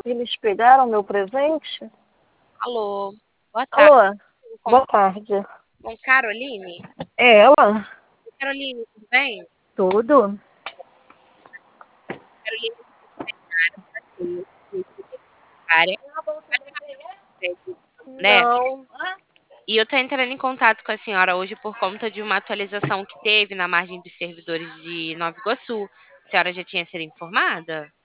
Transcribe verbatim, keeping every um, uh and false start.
Eles pegaram meu presente? Alô, boa tarde. Alô, Com, boa tarde. com Caroline? É ela? Caroline, tudo bem? Tudo? Caroline, área, né? Não. E eu tô entrando em contato com a senhora hoje por conta de uma atualização que teve na margem dos servidores de Nova Iguaçu. A senhora já tinha sido informada?